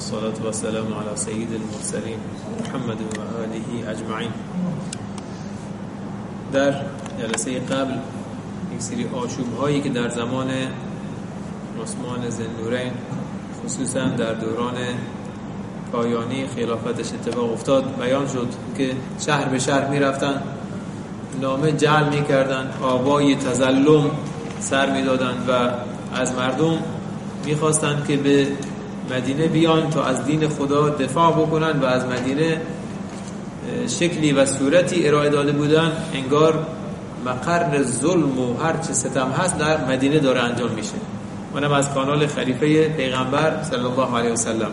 والصلاة والسلام على سيد المرسلين محمد و آله اجمعین. در جلسه قبل یک سری آشوب هایی که در زمان عثمان ذوالنورین خصوصا در دوران پایانی خلافتش اتفاق افتاد بیان شد که شهر به شهر می رفتن، نامه جعل می کردن، آوای تظلم سر می دادن و از مردم می خواستن که به مدینه بیان تا از دین خدا دفاع بکنن و از مدینه شکلی و صورتی ارائه داده بودن انگار مقر ظلم و هر چه ستم هست در مدینه داره انجام میشه. اونم از کانال خلیفه پیغمبر صلی الله علیه وسلم.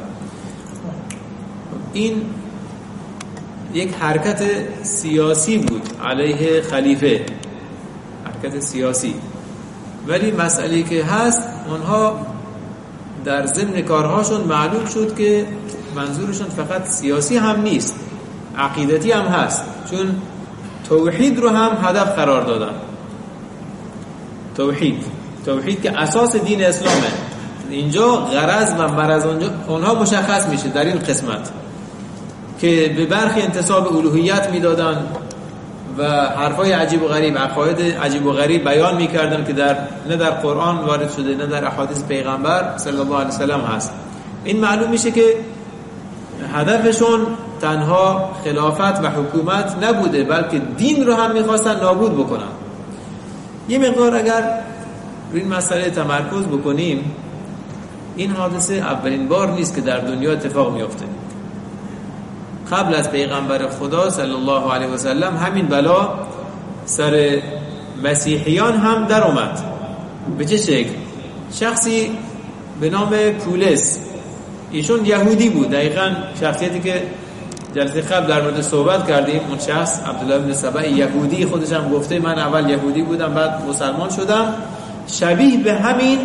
این یک حرکت سیاسی بود علیه خلیفه، حرکت سیاسی. ولی مسئله که هست اونها در ضمن کارهاشون معلوم شد که منظورشون فقط سیاسی هم نیست، عقیدتی هم هست، چون توحید رو هم هدف قرار دادن. توحید که اساس دین اسلامه. اینجا غرض و مرض اونها مشخص میشه در این قسمت که به برخی انتساب الوهیت میدادن و حرفای عجیب و غریب، عقاید عجیب و غریب بیان میکردن که نه در قرآن وارد شده نه در احادیث پیغمبر صلی الله علیه وسلم هست. این معلوم میشه که هدفشون تنها خلافت و حکومت نبوده، بلکه دین رو هم میخواستن نابود بکنن. یه مقدار اگر روی این مسئله تمرکز بکنیم، این حادثه اولین بار نیست که در دنیا اتفاق میفته. قبل از پیغمبر خدا صلی الله علیه و سلم همین بلا سر مسیحیان هم در اومد. به چه شکل؟ شخصی به نام پولس، ایشون یهودی بود، دقیقاً شخصیتی که جلسه قبل در مورد صحبت کردیم. اون شخص عبدالله بن سبع یهودی، خودش هم گفته من اول یهودی بودم بعد مسلمان شدم. شبیه به همین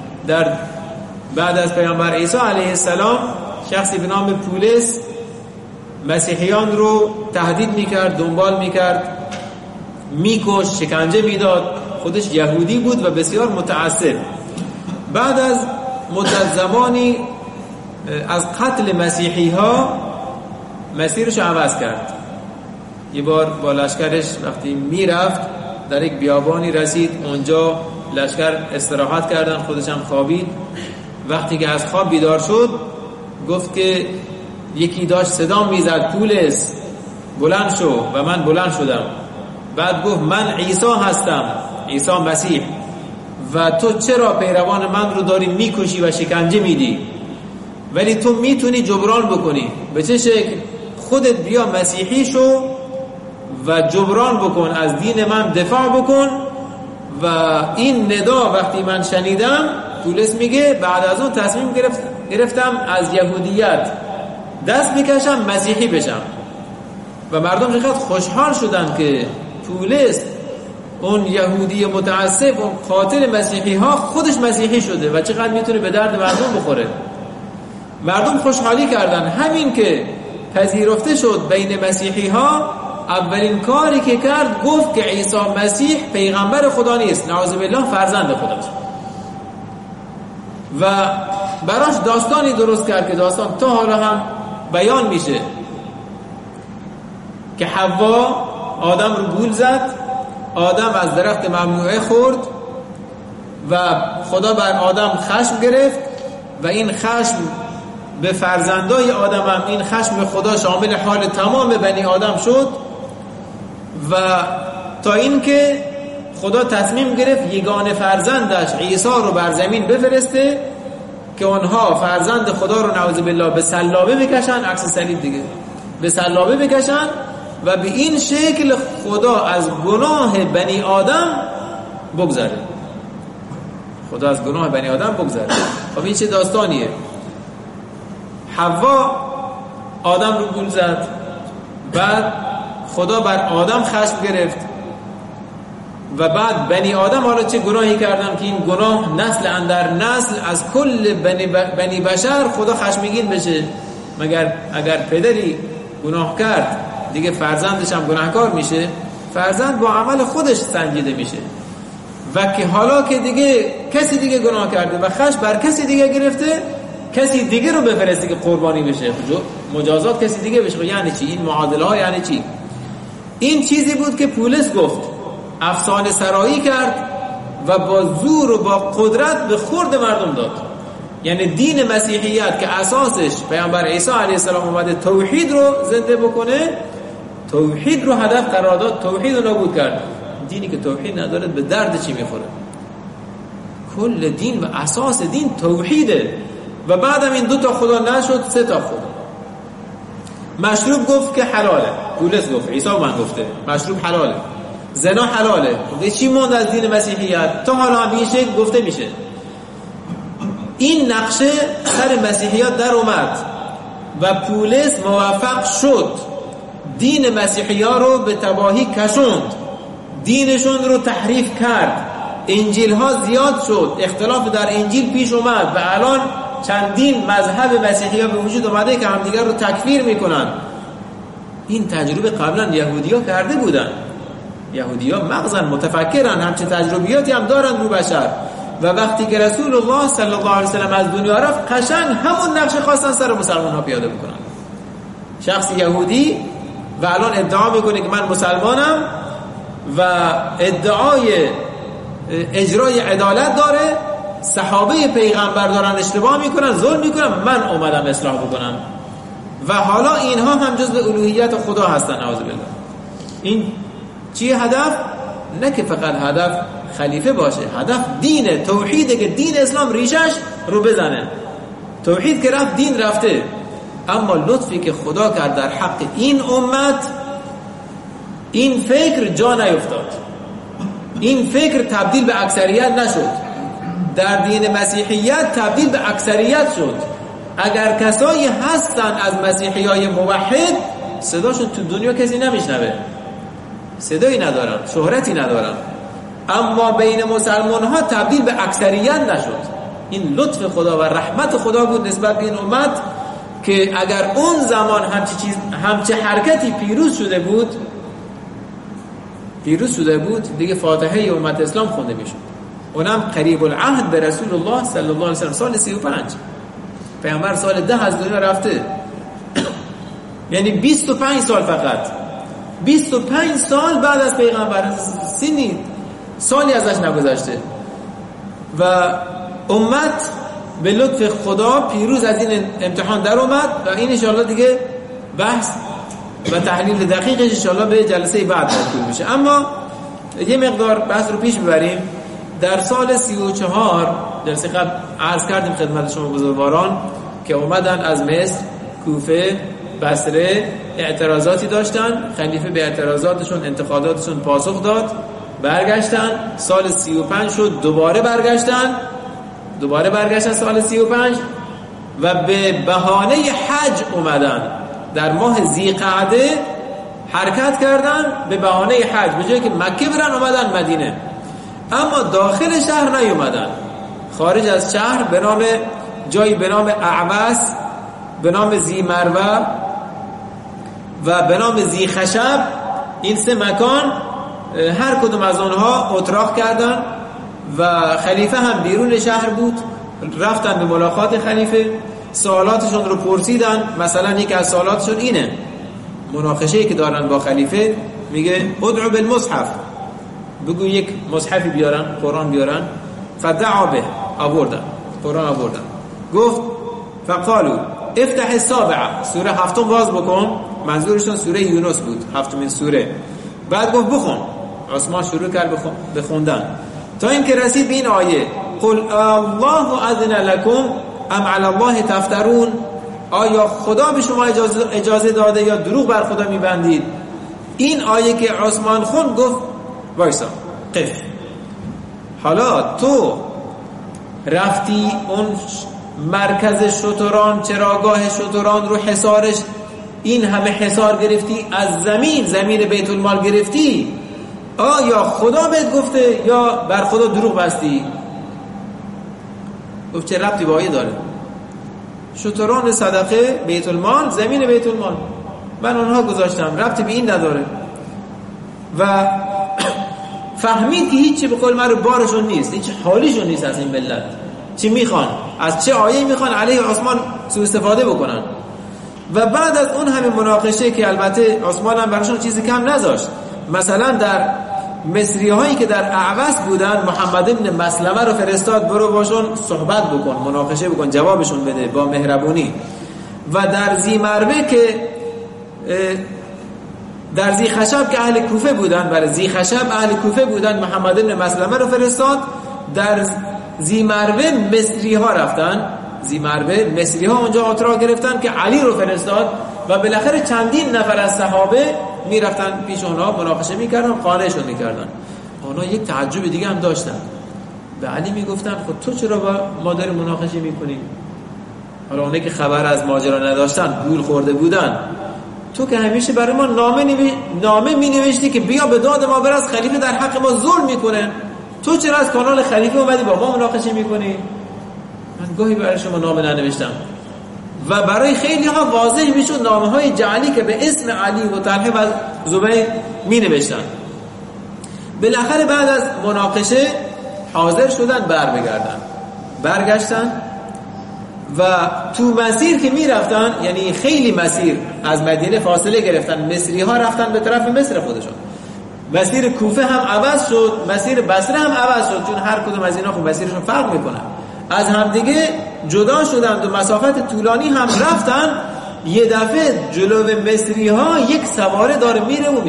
بعد از پیامبر عیسی علیه السلام شخصی به نام پولس مسیحیان رو تهدید میکرد، دنبال میکرد، میکشت، شکنجه میداد. خودش یهودی بود و بسیار متعصب. بعد از مدت زمانی از قتل مسیحی ها مسیرش عوض کرد. یه بار با لشکرش وقتی میرفت در یک بیابانی رسید، اونجا لشکر استراحت کردن، خودش هم خوابید. وقتی که از خواب بیدار شد گفت که یکی داشت صدا میزد پولس بلند شو، و من بلند شدم. بعد گفت من عیسی هستم، عیسی مسیح، و تو چرا پیروان من رو داری میکشی و شکنجه میدی؟ ولی تو میتونی جبران بکنی. به چه شکل؟ خودت بیا مسیحی شو و جبران بکن، از دین من دفاع بکن. و این ندا وقتی من شنیدم، پولس میگه بعد از اون تصمیم گرفتم از یهودیت دست بکشم مسیحی بشم. و مردم چقدر خوشحال شدن که پولس اون یهودی متعصب، اون قاتل مسیحی ها، خودش مسیحی شده و چقدر میتونه به درد مردم بخوره. مردم خوشحالی کردن. همین که پذیرفته شد بین مسیحی ها، اولین کاری که کرد گفت که عیسی مسیح پیغمبر خدا نیست، نعوذ بالله فرزند خداست. و براش داستانی درست کرد که داستان تا حالا هم بیان میشه که حوا آدم رو گول زد، آدم از درخت ممنوعه خورد و خدا بر آدم خشم گرفت و این خشم به فرزندای آدم هم، این خشم خدا شامل حال تمام بنی آدم شد. و تا اینکه خدا تصمیم گرفت یگانه فرزندش عیسی رو بر زمین بفرسته که اونها فرزند خدا رو نعوذ بالله به سلابه بکشن، عکس صلیب دیگه، به سلابه بکشن و به این شکل خدا از گناه بنی آدم بگذره. خدا از گناه بنی آدم بگذره. خب این چه داستانیه؟ حوا آدم رو گول زد، بعد خدا بر آدم خشم گرفت و بعد بنی آدم حالا چه گناهی کردن که این گناه نسل اندر نسل از کل بنی بشر خدا خشمگین بشه. مگر اگر پدری گناه کرد دیگه فرزندش هم گناهکار میشه؟ فرزند با عمل خودش سنجیده میشه. و که حالا که دیگه کسی دیگه گناه کرده و خشم بر کسی دیگه گرفته، کسی دیگه رو بفرسته که قربانی بشه، مجازات کسی دیگه بشه. یعنی چی این معادله ها؟ یعنی چی؟ این چیزی بود که پولس گفت، افسانه سرایی کرد و با زور و با قدرت به خورد مردم داد. یعنی دین مسیحیت که اساسش پیامبر عیسی علیه السلام اومده توحید رو زنده بکنه، توحید رو هدف قرار داد، توحید رو نابود کرد. دینی که توحید نداره به درد چی میخوره؟ کل دین و اساس دین توحیده. و بعدم این 2 تا خدا نشد 3 تا خدا. مشروب گفت که حلاله، پولس گفت، عیسی من گفته مشروب حلاله، زنا حلاله. دیگه چی موند از دین مسیحیت؟ تا حالا هم این شکل گفته میشه. این نقشه سر مسیحیت در اومد و پولس موفق شد دین مسیحیان رو به تباهی کشوند، دینشون رو تحریف کرد، انجیل ها زیاد شد، اختلاف در انجیل پیش اومد و الان چندین مذهب مسیحی ها به وجود اومده که همدیگر رو تکفیر میکنن. این تجربه قبلا یهودی ها کرده بودن. یهودی ها مغزن، متفکرن، همچه تجربیاتی هم دارن رو بشر. و وقتی که رسول الله صلی الله علیه وسلم از دنیا رفت، قشنگ همون نقشه خواستن سر مسلمان ها پیاده بکنن. شخص یهودی و الان ادعا میکنه که من مسلمانم و ادعای اجرای عدالت داره، صحابه پیغمبر دارن اشتباه میکنن، ظلم میکنن، من اومدم اصلاح بکنم. و حالا اینها هم جزء الوهیت خدا هستن. اعوذ بالله. این چی هدف؟ نه که فقط هدف خلیفه باشه، هدف دینه، توحیده که دین اسلام ریشش رو بزنه. توحید که رفت، دین رفته. اما لطفی که خدا کرد در حق این امت، این فکر جا نیفتاد، این فکر تبدیل به اکثریت نشد. در دین مسیحیت تبدیل به اکثریت شد. اگر کسایی هستن از مسیحیای موحد، صداشون تو دنیا کسی نمیشنوه، صدایی ندارن، شهرتی ندارن، اما بین مسلمان ها تبدیل به اکثریت نشد. این لطف خدا و رحمت خدا بود نسبت به این امت که اگر اون زمان همچه حرکتی پیروز شده بود دیگه فاتحه امت اسلام خونده میشد. اونم قریب العهد به رسول الله صلی الله علیه وسلم، سال 35. پیامبر سال 10 از دنیا رفته. یعنی 25 سال فقط، 25 سال بعد از پیغمبر، سالی ازش نگذشته و امت به لطف خدا پیروز از این امتحان در اومد و این انشاءالله دیگه بحث و تحلیل دقیقش انشاءالله به جلسه بعد طول میشه. اما یه مقدار بحث رو پیش ببریم. در سال 34 جلسه قبل عرض کردیم خدمت شما بزرگواران که اومدن از مصر، کوفه، بصره اعتراضاتی داشتن. خلیفه به اعتراضاتشون، انتقاداتشون پاسخ داد، برگشتن. سال 35 شد، دوباره برگشتن سال 35 و به بهانه حج اومدن. در ماه ذی‌قعده حرکت کردن به بهانه حج، به جایی که مکه برن اومدن مدینه. اما داخل شهر نیومدن، خارج از شهر به نام جایی به نام اعوس، به نام ذی مروه و به نام ذی خشب، این 3 مکان هر کدوم از آنها اتراق کردن و خلیفه هم بیرون شهر بود. رفتن به ملاقات خلیفه، سوالاتشون رو پرسیدن. مثلا یکی از سوالاتشون اینه، مناقشه‌ای که دارن با خلیفه، میگه ادعو بالمصحف، بگو یک مصحفی بیارن، قرآن بیارن. فدعا به، آوردن قرآن آوردن. گفت فقالو افتح السابعه، سوره 7 باز بکن. منظورشون سوره یونس بود، 7مین سوره. بعد گفت بخون. عثمان شروع کرد بخوندن تا اینکه رسید به این آیه قل الله اذن لكم ام علی الله تفترون. آیا خدا به شما اجازه داده یا دروغ بر خدا میبندید؟ این آیه که عثمان خون گفت وایسا، قف. حالا تو رفتی اون مرکز شتران، چراگاه شتران رو حصارش، این همه حصار گرفتی، از زمین بیت المال گرفتی، آیا خدا بهت گفته یا بر خدا دروغ بستی؟ گفت چه ربطی با آیه داره؟ شتران صدقه بیت المال، زمین بیت المال، من اونها گذاشتم، ربطی به این نداره. و فهمید که هیچی به قول من رو بارشون نیست، هیچ حالیشون نیست از این ملت، چی میخوان؟ از چه آیه میخوان علیه عثمان سوء استفاده بکنن. و بعد از اون همین مناقشه که البته عثمان هم براشون چیزی کم نذاشت، مثلا در مصری هایی که در اعوس بودن محمد ابن مسلمه رو فرستاد برو باشون صحبت بکن، مناقشه بکن، جوابشون بده با مهربونی. و در زیمروه که در زیخشب که اهل کوفه بودن، برای زیخشب اهل کوفه بودن، محمد ابن مسلمه رو فرستاد. در زیمروه مصری ها رفتن، زیمروه مصری ها اونجا آترا گرفتن که علی رو فرستاد و بالاخره چندین نفر از صحابه میرفتن پیش اونها مناقشه میکردن، قانعشون میکردن. اونها یک تعجب دیگه هم داشتن، به علی میگفتن خب تو چرا با ما داری مناقشه میکنی؟ حالا اونایی که خبر از ماجرا نداشتن، گول خورده بودن، تو که همیشه برای ما نامه می نوشتی که بیا به داد ما برس، خلیفه در حق ما ظلم میکنه، تو چرا از کانال خلیفه اومدی با ما مناقشه میکنی؟ من گاهی برای شما نامه ننوشتم. و برای خیلی ها واضح میشد نامه های جعلی که به اسم علی و طلحه و زبیر می نوشتن. بالاخره بعد از مناقشه حاضر شدن برگشتن و تو مسیر که می رفتن، یعنی خیلی مسیر از مدینه فاصله گرفتن، مصری ها رفتن به طرف مصر خودشون، مسیر کوفه هم عوض شد، مسیر بصره هم عوض شد، چون هر کدوم از اینا خب مسیرشون فرق میکنه، از همدیگه جدا شدند و مسافت طولانی هم رفتن. یه دفعه جلو مصری ها یک سواره داره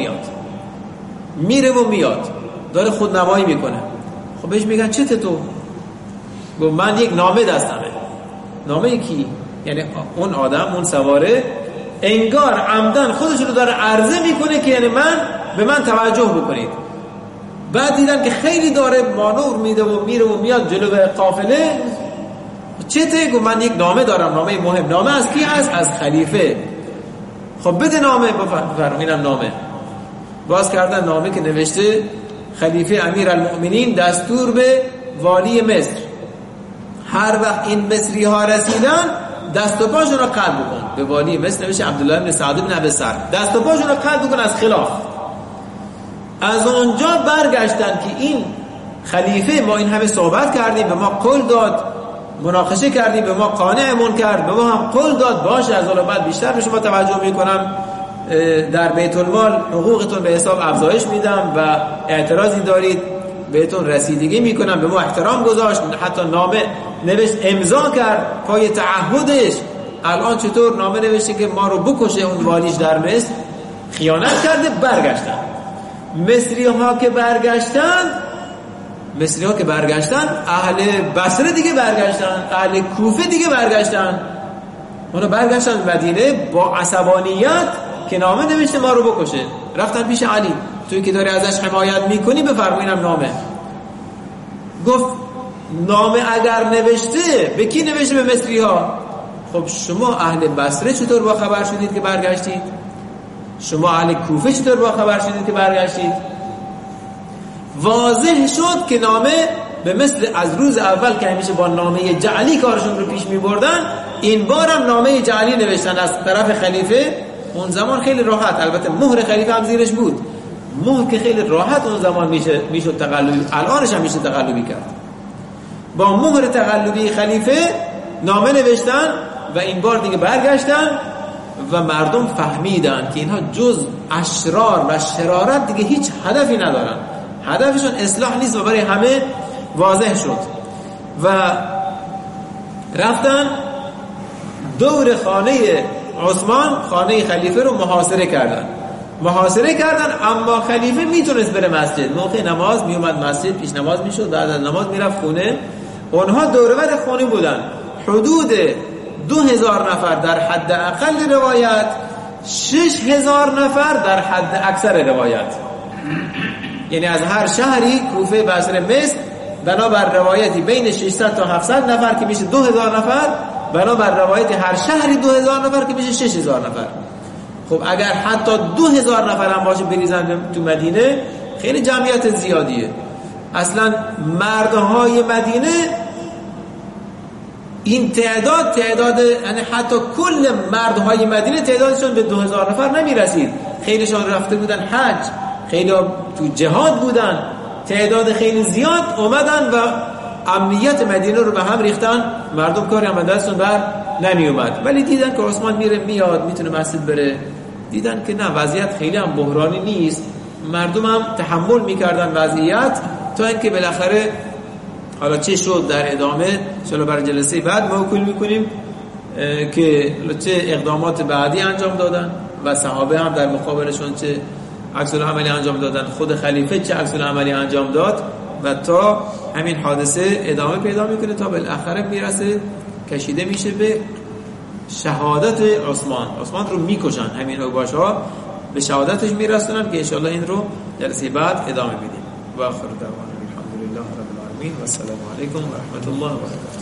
میره و میاد داره خودنمایی میکنه. خب بهش میگن چته تو؟ گفت من یک نامه دستمه. نامه کی؟ یعنی اون آدم، اون سواره انگار عمدن خودش رو داره عرضه میکنه که یعنی به من توجه بکنید. بعد دیدن که خیلی داره مانور میده و میره و میاد جلو قافله. چته؟ گفت من یک نامه دارم، نامه مهم. نامه از کی هست؟ از خلیفه. خب بده نامه. بفرمایینم نامه. باز کردن نامه که نوشته خلیفه امیرالمؤمنین دستور به والی مصر، هر وقت این مصری ها رسیدن دست و پاشون رو قطع بکن. به والی مصر نوشته عبدالله بن سعد بن ابی سر، دست و پاشون رو قطع بکن از خلاف. از اونجا برگشتن که این خلیفه، ما این همه صحبت کردیم، به ما قول داد، مناقشه کردیم، به ما قانعمون کرد، به ما هم قول داد باشه از حالا بعد بیشتر به شما توجه میکنم، در بیت المال حقوقتون به حساب افزایش میدم و اعتراضی دارید بهتون رسیدگی میکنم. به ما احترام گذاشت، حتی نامه نوشت، امضا کرد پای تعهدش. الان چطور نامه نوشته که ما رو بکشه اون والیش در مصر؟ خیانت کرده. برگشتن مصری ها که برگشتن اهل بصره دیگه برگشتن، اهل کوفه دیگه برگشتن. اونا برگشتن مدینه با عصبانیت که نامه نوشته ما رو بکشه. رفتن پیش علی، توی که داری ازش حمایت میکنی بفرمایینم نامه. گفت نامه اگر نوشته به کی نوشته؟ به مصری ها. خب شما اهل بصره چطور با خبر شدید که برگشتید؟ شما اهل کوفه چطور با خبر شدید که برگشتید؟ واضح شد که نامه به مثل از روز اول که همیشه با نامه جعلی کارشون رو پیش می بردن، این بار هم نامه جعلی نوشتن از طرف خلیفه. اون زمان خیلی راحت، البته مهر خلیفه هم زیرش بود، مهر که خیلی راحت اون زمان میشد تقلبی، الانش هم میشه تقلبی کرد. با مهر تقلبی خلیفه نامه نوشتن و این بار دیگه برگشتن و مردم فهمیدن که اینها جز اشرار و شرارت دیگه هیچ هدفی ندارن، هدفشون اصلاح نیست و برای همه واضح شد. و رفتن دور خانه عثمان، خانه خلیفه رو محاصره کردن. اما خلیفه میتونست بره مسجد، موقع نماز میومد مسجد، پیش نماز میشد، بعد از نماز میرفت خونه. اونها دورور خانه بودن، حدود 2000 نفر در حد اقل روایت، 6000 نفر در حد اکثر روایت. یعنی از هر شهری، کوفه، بصره، مصر، بنابر روایتی بین 600 تا 700 نفر که میشه 2000 نفر، بنابر روایت هر شهری 2000 نفر که میشه 6000 نفر. خب اگر حتی 2000 نفر هم باشه بریزن تو مدینه، خیلی جمعیت زیادیه. اصلا مردهای مدینه این تعداد یعنی حتی کل مردهای مدینه تعدادشون به 2000 نفر نمیرسید. خیلیشون رفته بودن حج، خیلی تو جهاد بودن، تعداد خیلی زیاد اومدن و امنیت مدینه رو به هم ریختن، مردم کاری هم دستشون بر نمی اومد. ولی دیدن که عثمان میره میاد، میتونه مسجد بره، دیدن که نه وضعیت خیلی هم بحرانی نیست، مردم هم تحمل میکردن وضعیت، تا اینکه بالاخره حالا چه شد در ادامه انشاءالله برای جلسه بعد موکول میکنیم که چه اقدامات بعدی انجام دادن و صحابه هم در مقابلشون چه عکس العملی انجام دادن، خود خلیفه چه عکس العملی انجام داد و تا همین حادثه ادامه پیدا میکنه تا بالاخره میرسه کشیده میشه به شهادت عثمان رو میکشن، همین اوباشا به شهادتش میرسونن که انشاءالله این رو جلسه بعد ادامه میدیم. و آخر دعوانا الحمدلله رب العالمین و السلام علیکم و رحمت الله و برکاته.